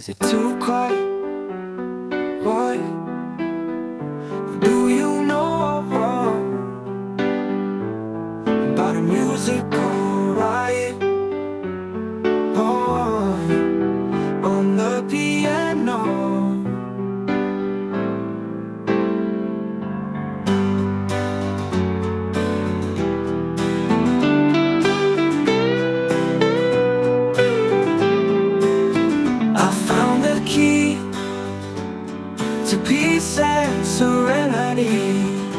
Is it too quiet? What do you know about a musical riot? Oh, on the piano. I found the key to peace and serenity.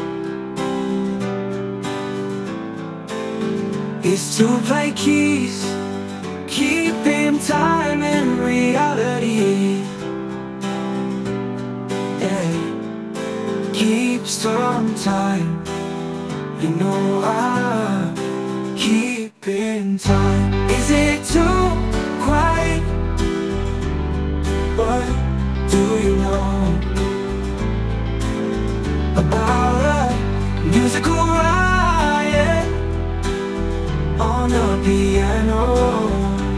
It's to play keys, keeping time in reality. Yeah, keep some time. You know I keep in time. Is it too quiet? What do you know about a musical riot on the piano?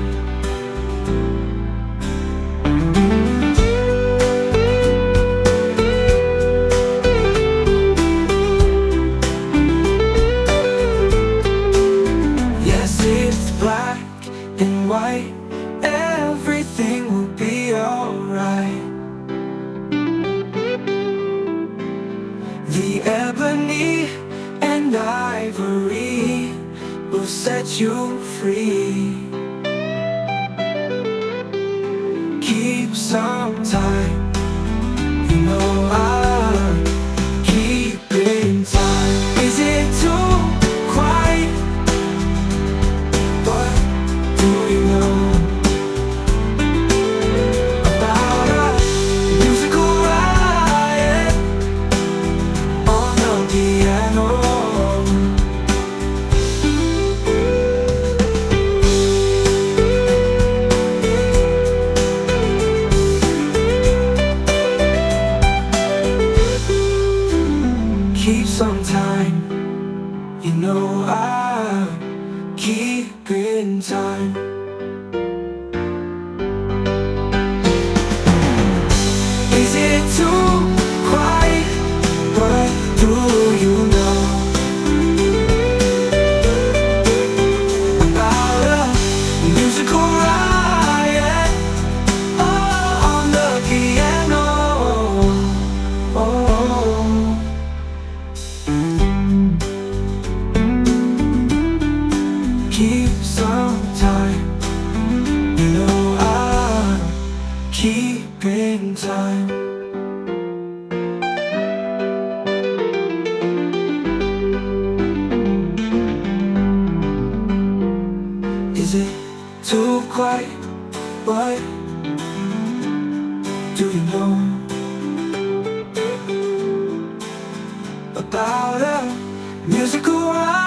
Yes, it's black and white. Everything will be alright. The ebony and ivory will set you free. Keep some time. You know I'll keep in time. Is it too quiet? What do you know about a musical riot on the piano? Keep some time. You know I'll keep in time. Is it too quiet? What do you know about a musical riot on the piano? Keep some time. You know I'll keep in time. Is it too quiet? What do you know about a musical riot